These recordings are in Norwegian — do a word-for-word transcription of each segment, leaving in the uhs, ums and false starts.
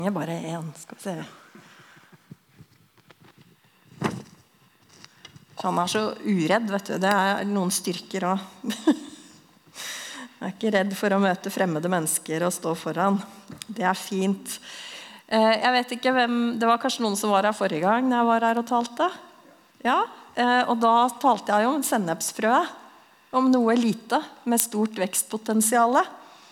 trenger bare en, skal vi se. Han er så uredd, vet du. Det er noen styrker også. Jeg er ikke redd for å møte fremmede mennesker og stå foran. Det er fint. Jeg vet ikke hvem, det var kanskje noen som var her forrige gang når jeg var her og talte. Ja, og da talte jeg jo om sennepsfrø, om noe lite med stort vekstpotensiale.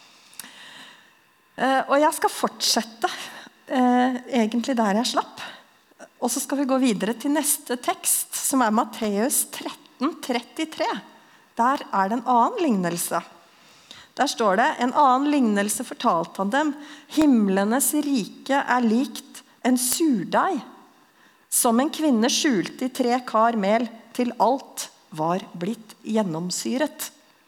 Og jeg skal fortsette egentlig der jeg slapp. Og så skal vi gå videre til neste tekst, som er Matteus tretten trettitre. Der er det en annen lignelse. Der står det, en annen lignelse fortalte han dem. Himlenes rike er likt en surdeig, som en kvinne skjulte i tre kar mel til alt var blitt gjennomsyret.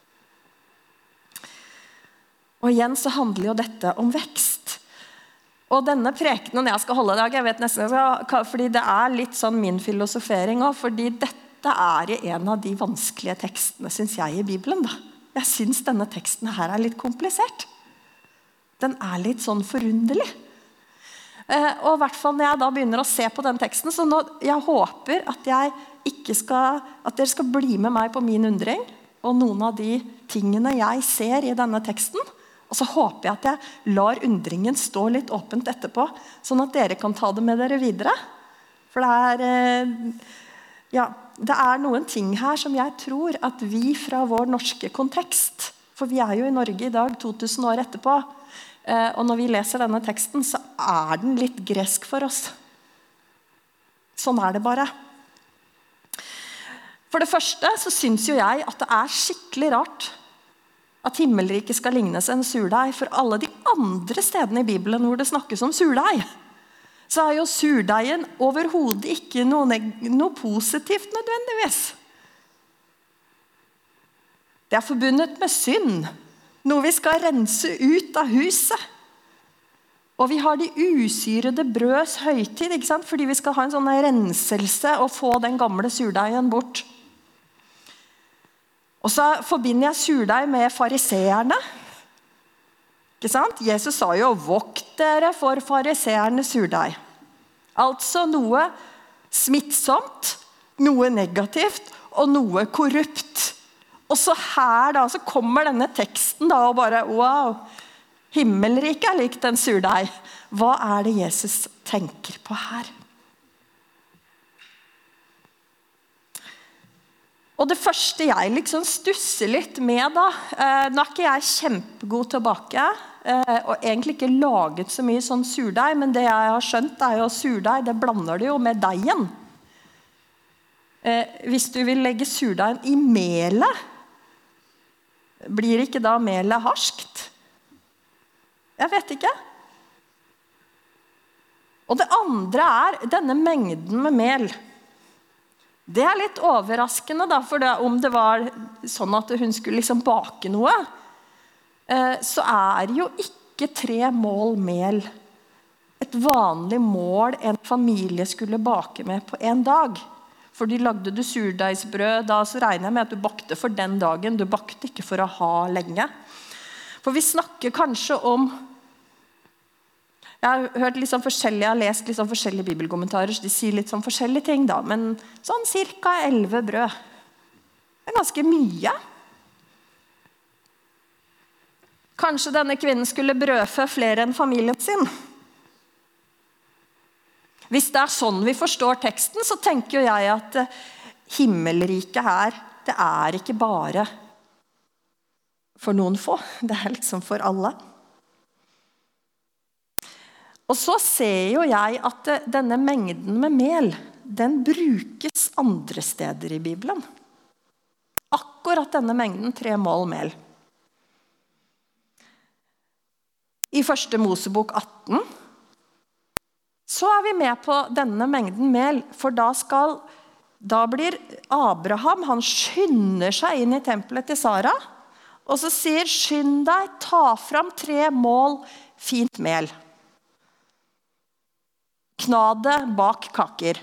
Og igjen så handler jo dette om vekst. Og denne prekenen jeg skal holde i dag, jeg vet nesten, jeg skal, fordi det er litt sånn min filosofering også, fordi dette er en av de vanskelige tekstene, synes jeg, i Bibelen da. Jeg synes denne teksten her er litt komplisert. Den er litt sånn forunderlig. Og i hvert fall når jeg da begynner å se på den teksten, så nå, jeg håper at, jeg ikke skal, at dere skal bli med meg på min undring, og noen av de tingene jeg ser i denne teksten, og så håper jeg at jeg lar undringen stå litt åpent etterpå, sånn at dere kan ta det med dere videre. For det er... Ja, det er noen ting her som jeg tror at vi fra vår norske kontekst, for vi er jo i Norge i dag to tusen år etterpå, og når vi leser denne teksten så er den litt gresk for oss. Sånn er det bare. For det første så synes jo jeg at det er skikkelig rart at himmelriket skal lignes en surdeig, for alle de andre stedene i Bibelen hvor det snakkes om surdeig, så er jo surdeigen overhodet ikke noe, noe positivt nødvendigvis. Det er forbundet med synd, noe vi skal rense ut av huset. Og vi har de usyrede brøds høytid, ikke sant? Fordi vi skal ha en sånn renselse og få den gamle surdeigen bort. Og så forbinder jeg surdeig med fariseerne. Ikke sant? Jesus sa jo, vokt dere for fariseerne surdeig. Altså noe smittsomt, noe negativt og noe korrupt. Og så her da, så kommer denne teksten da og bare, wow, himmelriket er likt en surdeig. Hva er det Jesus tenker på her? Og det første jeg liksom stusser litt med da, eh, nå er ikke jeg kjempegod tilbake, eh, og egentlig ikke laget så mye sånn surdeig, men det jeg har skjønt er jo surdeig, det blander du jo med deigen. Eh, hvis du vil legge surdeigen i melet, blir ikke da melet harskt? Jeg vet ikke. Og det andre er denne mengden med mel. Det er litt overraskende da, for det, om det var sånn at hun skulle liksom bake noe, eh, så er jo ikke tre mål mel et vanlig mål en familie skulle bake med på en dag. Fordi lagde du surdeigsbrød, da så regner jeg med at du bakte for den dagen, du bakte ikke for å ha lenge. For vi snakker kanskje om, jeg har hørt litt sånn forskjellige, jeg har lest litt sånn forskjellige bibelkommentarer, så de sier litt sånn forskjellige ting da, men sånn cirka elleve brød. Det er ganske mye. Kanskje denne kvinnen skulle brødfø flere enn familien sin. Hvis det er sånn vi forstår teksten, så tenker jo jeg at himmelriket her, det er ikke bare for noen få, det er liksom for alle. Og så ser jo jeg at denne mengden med mel, den brukes andre steder i Bibelen. Akkurat denne mengden, tre mål mel. I første Mosebok atten, så er vi med på denne mengden mel, for da skal, da blir Abraham, han skynder seg inn i tempelet til Sara, og så sier, skynd deg, ta fram tre mål fint mel. Knade bak kaker.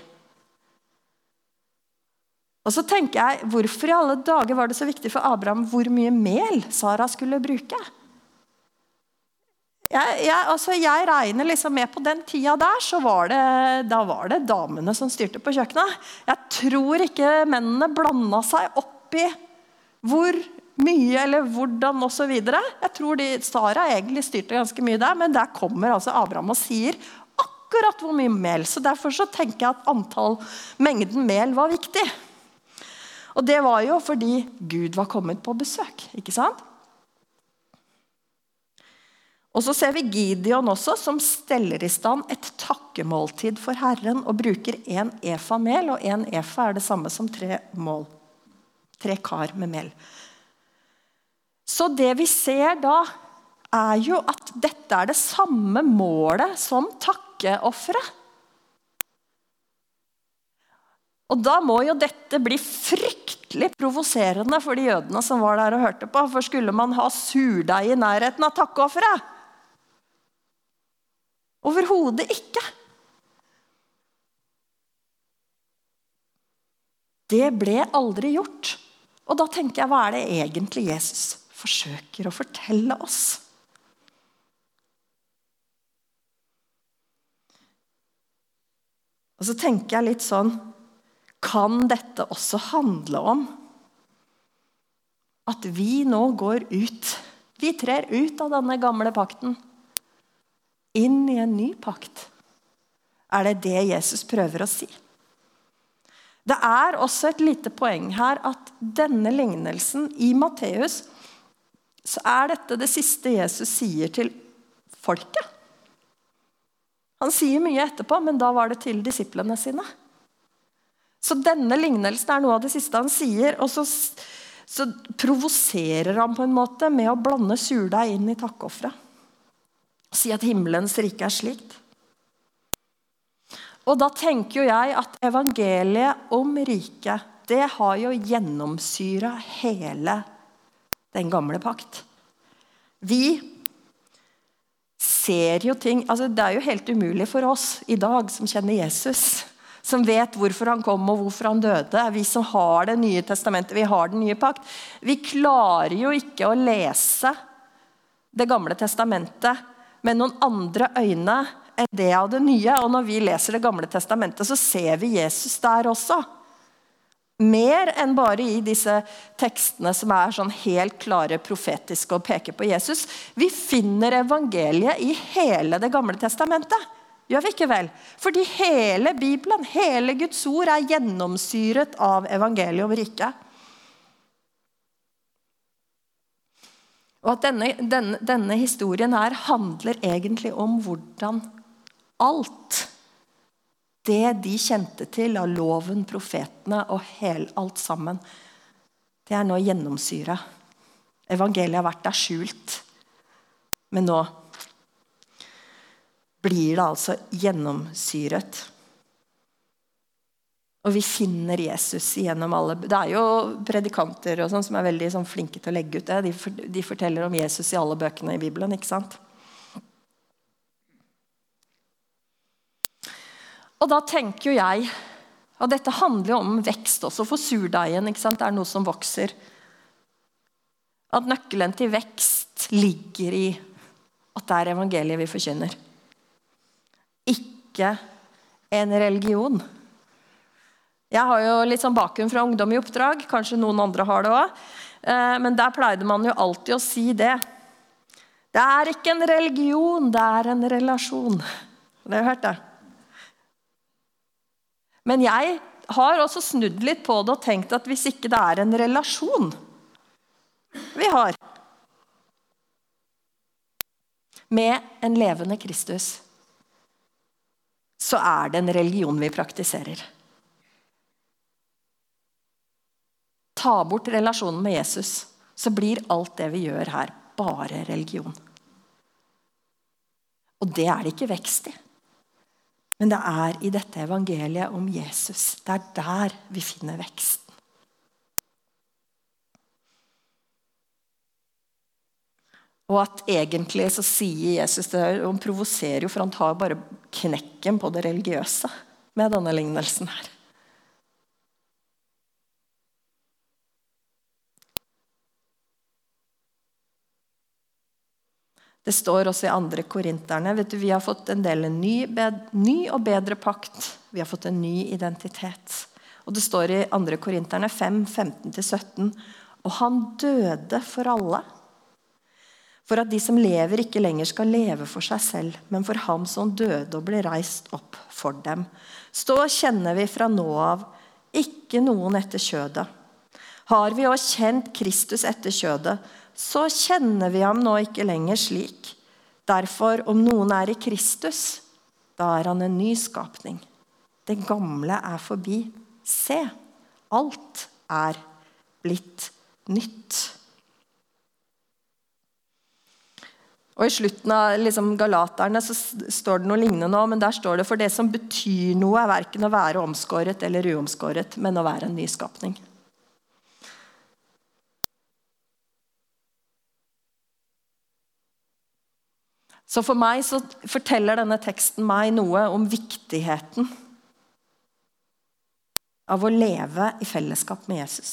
Og så tenker jeg, hvorfor i alle dager var det så viktig for Abraham hvor mye mel Sara skulle bruke? Jeg, jeg, altså jeg regner liksom med på den tida der, så var det, da var det damene som styrte på kjøkkenet. Jeg tror ikke mennene blandet seg opp i hvor mye eller hvordan og så videre. Jeg tror de, Sara egentlig styrte ganske mye der, men der kommer altså Abraham og sier akkurat hvor mye mel. Så derfor så tenker jeg at antall, mengden mel var viktig. Og det var jo fordi Gud var kommet på besøk, ikke sant? Og så ser vi Gideon også, som steller i stand et takkemåltid for Herren og bruker en efa mel, og en efa er det samme som tre mål, tre kar med mel. Så det vi ser da er jo at dette er det samme målet som takkeofferet. Og da må jo dette bli fryktelig provoserende for de jødene som var der og hørte på, for skulle man ha surdeig i nærheten av takkeofferet? Overhodet ikke. Det ble aldri gjort. Og da tenker jeg, hva er det egentlig Jesus forsøker å fortelle oss? Og så tenker jeg litt sånn, kan dette også handle om at vi nå går ut, vi trer ut av denne gamle pakten, inn i en ny pakt? Er det det Jesus prøver å si? Det er også et lite poeng her at denne lignelsen i Matteus, så er dette det siste Jesus sier til folket. Han sier mye etterpå, men da var det til disiplene sine. Så denne lignelsen er noe av det siste han sier, og så, så provoserer han på en måte med å blande surdeig inn i takkeofferet. Si at himmelens rike er slikt. Og da tenker jo jeg at evangeliet om riket, det har jo gjennomsyret hele den gamle pakt. Vi ser jo ting, altså det er jo helt umulig for oss i dag som kjenner Jesus, som vet hvorfor han kom og hvorfor han døde. Vi som har det nye testamentet, vi har den nye pakt. Vi klarer jo ikke å lese det gamle testamentet med noen andre øyne enn det av det nye. Og når vi leser det gamle testamentet, så ser vi Jesus der også. Mer enn bare i disse tekstene som er sånn helt klare profetiske og peker på Jesus. Vi finner evangeliet i hele det gamle testamentet. Gjør vi ikke vel? Fordi hele Bibelen, hele Guds ord er gjennomsyret av evangeliet om riket. Og at denne, denne, denne historien her handler egentlig om hvordan alt det de kjente til av loven, profetene og hel, alt sammen, det er nå gjennomsyret. Evangeliet har vært der skjult, men nå blir det altså gjennomsyret. Og vi finner Jesus gjennom alle. Det er jo predikanter og sånn som er veldig sånn, flinke til å legge ut det. De, for, de forteller om Jesus i alle bøkene i Bibelen, ikke sant? Og da tenker jo jeg, og dette handler jo om vekst også for surdeigen, ikke sant? Det er noe som vokser. At nøkkelen til vekst ligger i at det er evangeliet vi forkynner. Ikke en religion. Jeg har jo litt sånn bakgrunn fra ungdom i oppdrag, kanskje noen andre har det også. Men der pleide man jo alltid å si det. Det er ikke en religion, det er en relasjon. Det har jeg hørt det. Men jeg har også snudd litt på det og tenkt at hvis ikke det er en relasjon vi har med en levende Kristus, så er det en religion vi praktiserer. Ta bort relasjonen med Jesus, så blir alt det vi gjør her bare religion. Og det er det ikke vekst i. Men det er i dette evangeliet om Jesus. Det er der vi finner veksten. Og at egentlig så sier Jesus det, og han provoserer jo, for han tar bare knekken på det religiøse med denne lignelsen her. Det står også i andre korinterne, vet du, vi har fått en del en ny, bed, ny og bedre pakt. Vi har fått en ny identitet. Og det står i andre korinterne fem, femten til sytten, og han døde for alle. For at de som lever ikke lenger skal leve for seg selv, men for ham som døde og ble reist opp for dem. Så kjenner vi fra nå av ikke noen etter kjødet. Har vi også kjent Kristus etter kjødet, så kjenner vi ham nå ikke lenger slik. Derfor, om noen er i Kristus, da er han en ny skapning. Det gamle er forbi. Se, alt er blitt nytt. Og i slutten av liksom, Galaterne så står det noe lignende nå, men der står det for det som betyr noe er hverken å være omskåret eller uomskåret, men å være en ny skapning. Så for meg så forteller denne teksten meg noe om viktigheten av å leve i fellesskap med Jesus.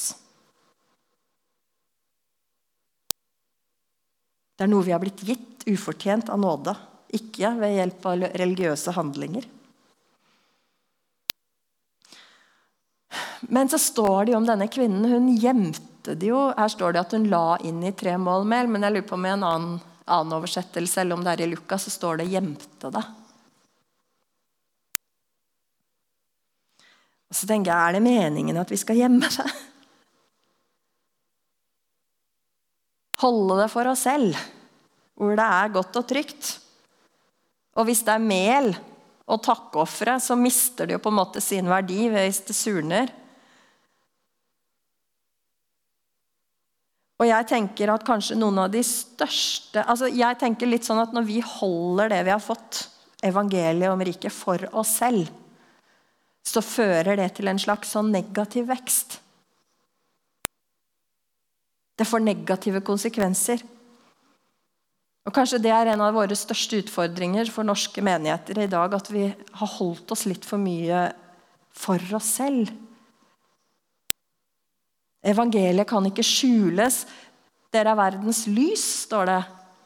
Det er noe vi har blitt gitt ufortjent av nåde, ikke ved hjelp av religiøse handlinger. Men så står det jo om denne kvinnen, hun gjemte det jo, her står det at hun la inn i tre mål mel, men jeg lurer på med en annen annen oversettelse, eller om det er i Lukas, så står det gjemte det. Og så tenker jeg, er det meningen at vi skal gjemme det? Holde det for oss selv, hvor det er godt og trygt. Og hvis det er mel og takkoffere, så mister det jo på en måte sin verdi hvis det surner. Og jeg tenker at kanskje noen av de største, altså jeg tenker litt sånn at når vi holder det vi har fått, evangeliet om riket for oss selv, så fører det til en slags sånn negativ vekst. Det får negative konsekvenser. Og kanskje det er en av våre største utfordringer for norske menigheter i dag, at vi har holdt oss litt for mye for oss selv. Evangeliet kan ikke skjules. Dere er verdens lys, står det.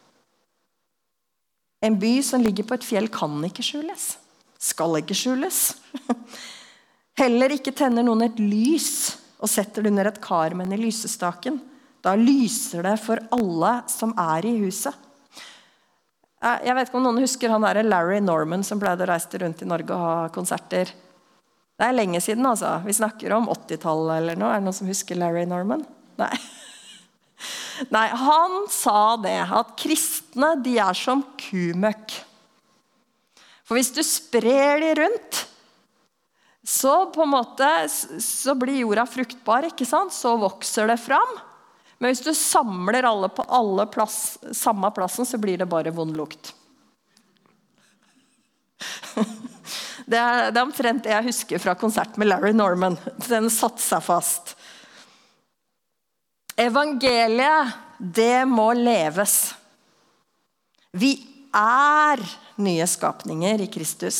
En by som ligger på et fjell kan ikke skjules. Skal ikke skjules. Heller ikke tenner noen et lys og setter det under et kar, men i lysestaken. Da lyser det for alle som er i huset. Jeg vet ikke om noen husker han der Larry Norman som pleide å reise rundt i Norge og ha konserter. Det er lenge siden, altså. Vi snakker om åttitallet eller noe. Er det noen som husker Larry Norman? Nei. Nei, han sa det, at kristne, de er som kumøkk. For hvis du sprer de rundt, så på en måte, så blir jorda fruktbar, ikke sant? Så vokser det fram. Men hvis du samler alle på alle plass, samme plassen, så blir det bare vond lukt. Det er, det er omtrent det jeg husker fra konsert med Larry Norman. Den satte seg fast. Evangeliet, det må leves. Vi er nye skapninger i Kristus.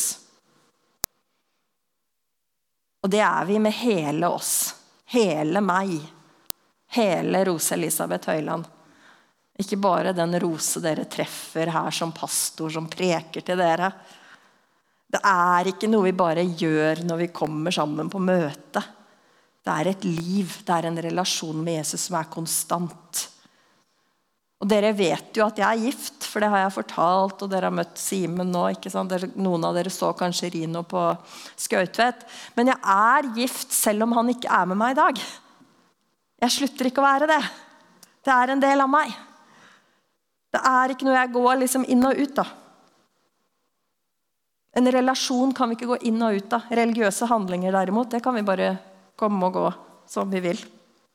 Og det er vi med hele oss. Hele meg. Hele Rose Elisabeth Høyland. Ikke bare den Rose dere treffer her som pastor som preker til dere. Det er ikke noe vi bare gjør når vi kommer sammen på møte. Det er et liv, det er en relasjon med Jesus som er konstant. Og dere vet jo at jeg er gift, for det har jeg fortalt, og dere har møtt Simen nå, ikke sant? Noen av dere så kanskje Rino på Skautvet. Men jeg er gift selv om han ikke er med meg i dag. Jeg slutter ikke å være det. Det er en del av meg. Det er ikke noe jeg går liksom inn og ut av. En relasjon kan vi ikke gå inn og ut av. Religiøse handlinger derimot, det kan vi bare komme og gå som vi vil.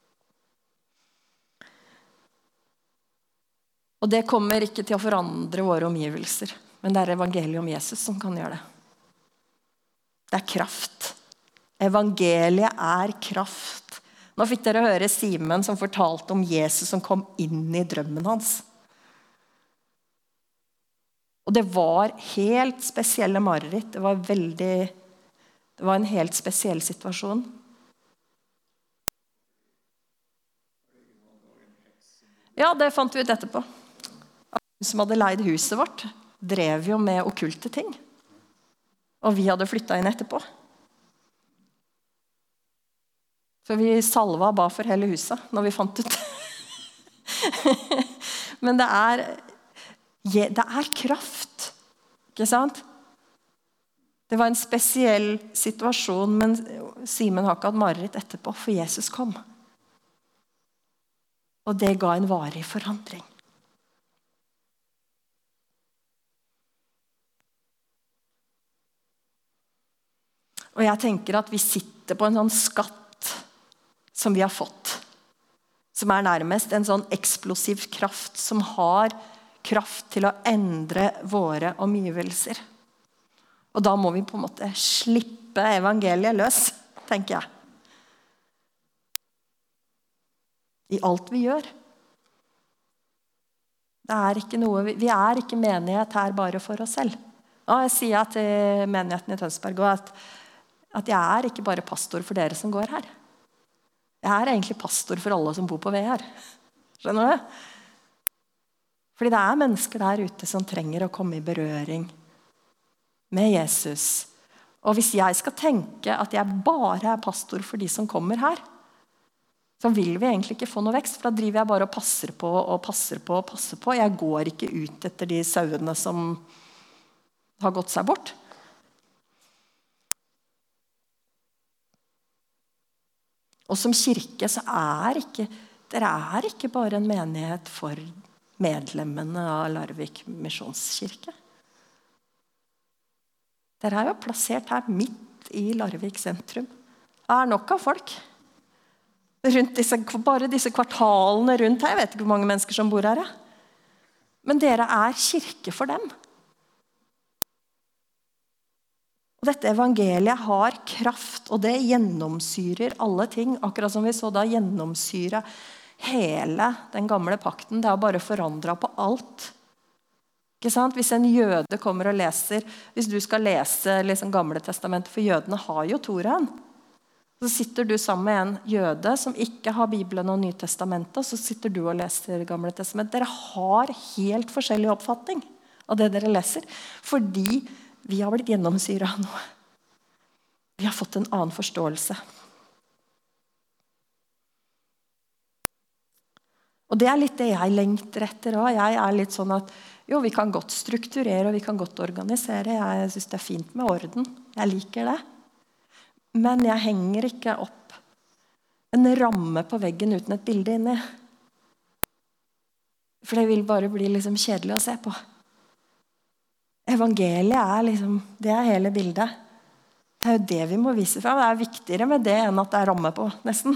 Og det kommer ikke til å forandre våre omgivelser, men det er evangeliet om Jesus som kan gjøre det. Det er kraft. Evangeliet er kraft. Nå fikk dere høre Simen som fortalte om Jesus som kom inn i drømmen hans. Og det var helt spesielle mareritt. Det var veldig, det var en helt spesiell situasjon. Ja, det fant vi ut etterpå. Hun som hadde leid huset vårt, drev jo med okkulte ting. Og vi hadde flyttet inn etterpå. For vi salva og ba for hele huset når vi fant ut. Men det er, det er kraft, ikke sant? Det var en spesiell situasjon, men Simen har ikke hatt mareritt etterpå, for Jesus kom. Og det ga en varig forandring. Og jeg tenker at vi sitter på en sånn skatt som vi har fått, som er nærmest en sånn eksplosiv kraft, som har kraft til å endre våre omgivelser. Og da må vi på en måte slippe evangeliet løs, tenker jeg. I alt vi gjør. Det er ikke noe, vi er ikke menighet her bare for oss selv. Og jeg sier til menigheten i Tønsberg at, at jeg er ikke bare pastor for dere som går her. Jeg er egentlig pastor for alle som bor på ved her. Skjønner du? Fordi det er mennesker der ute som trenger å komme i berøring med Jesus. Og hvis jeg skal tenke at jeg bare er pastor for de som kommer her, så vil vi egentlig ikke få noe vekst, for da driver jeg bare og passer på og passer på og passer på. Jeg går ikke ut etter de sauene som har gått seg bort. Og som kirke så er ikke, dere er ikke bare en menighet for medlemmene av Larvik Misjonskirke. Dere er jo plassert her midt i Larvik sentrum. Det er nok av folk. Rundt disse, bare disse kvartalene rundt her. Jeg vet ikke hvor mange mennesker som bor her. Ja. Men dere er kirke for dem. Og dette evangeliet har kraft, og det gjennomsyrer alle ting. Akkurat som vi så da gjennomsyre hele den gamle pakten. Det er bare forandret på alt. Ikke sant? Hvis en jøde kommer og leser, hvis du skal lese liksom Gamle testamentet, for jødene har jo Toraen, så sitter du sammen med en jøde som ikke har Bibelen og Nytestamentet, og så sitter du og leser Gamle testamentet. Dere har helt forskjellig oppfatning av det dere leser, fordi vi har blitt gjennomsyret av noe. Vi har fått en annen forståelse. Og det er litt det jeg lengter etter også. Jeg er litt sånn at jo, vi kan godt strukturere, og vi kan godt organisere. Jeg synes det er fint med orden. Jeg liker det. Men jeg henger ikke opp en ramme på veggen uten et bilde inni. For det vil bare bli liksom kjedelig å se på. Evangeliet er liksom, det er hele bildet. Det er jo det vi må vise fra. Det er viktigere med det enn at det er ramme på, nesten.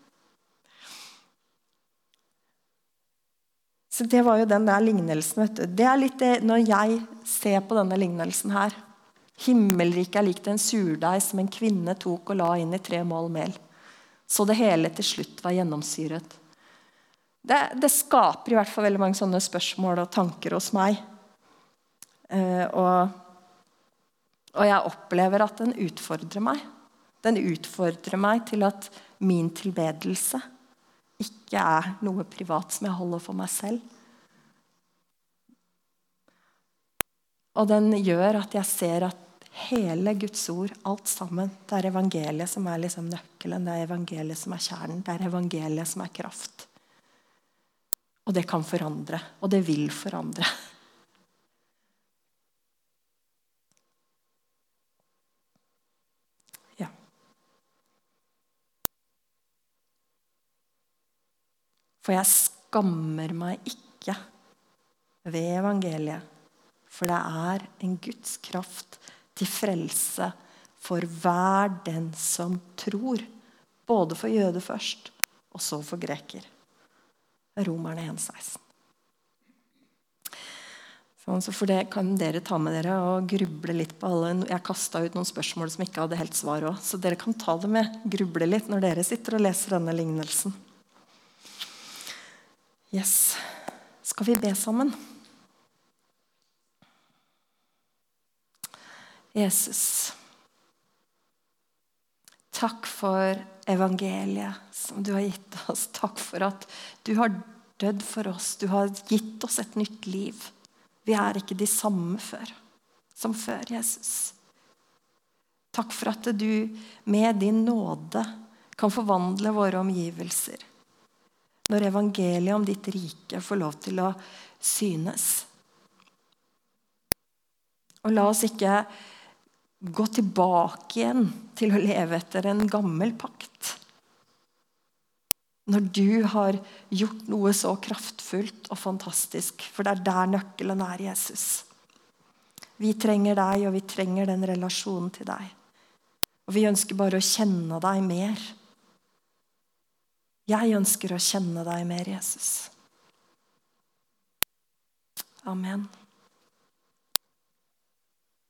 Så det var jo den der lignelsen, vet du. Det er litt det, når jeg ser på denne lignelsen her. Himmelriket er likt en surdeig som en kvinne tok og la inn i tre mål mel. Så det hele til slutt var gjennomsyret. Det, det skaper i hvert fall veldig mange sånne spørsmål og tanker hos meg. Uh, og, og jeg opplever at den utfordrer meg. Den utfordrer meg til at min tilbedelse ikke er noe privat som jeg holder for meg selv. Og den gjør at jeg ser at hele Guds ord, alt sammen, det er evangeliet som er liksom nøkkelen, det er evangeliet som er kjernen, det er evangeliet som er kraft. Og det kan forandre, og det vil forandre. Ja. For jeg skammer meg ikke ved evangeliet, for det er en Guds kraft til frelse for hver den som tror, både for jøde først, og så for greker. Romerne en seksten. Sånn, så for det kan dere ta med dere og gruble litt på alle. Jeg kastet ut noen spørsmål som ikke hadde helt svar også, så dere kan ta det med, gruble litt når dere sitter og leser denne lignelsen. Yes. Skal vi be sammen? Jesus, takk for evangeliet som du har gitt oss. Takk for at du har dødd for oss. Du har gitt oss et nytt liv. Vi er ikke de samme før, som før, Jesus. Takk for at du med din nåde kan forvandle våre omgivelser. Når evangeliet om ditt rike får lov til å synes. Og la oss ikke gå tilbake igjen til å leve etter en gammel pakt. Når du har gjort noe så kraftfullt og fantastisk, for det er der nøkkelen er, Jesus. Vi trenger deg, og vi trenger den relasjonen til deg. Og vi ønsker bare å kjenne deg mer. Jeg ønsker å kjenne deg mer, Jesus. Amen.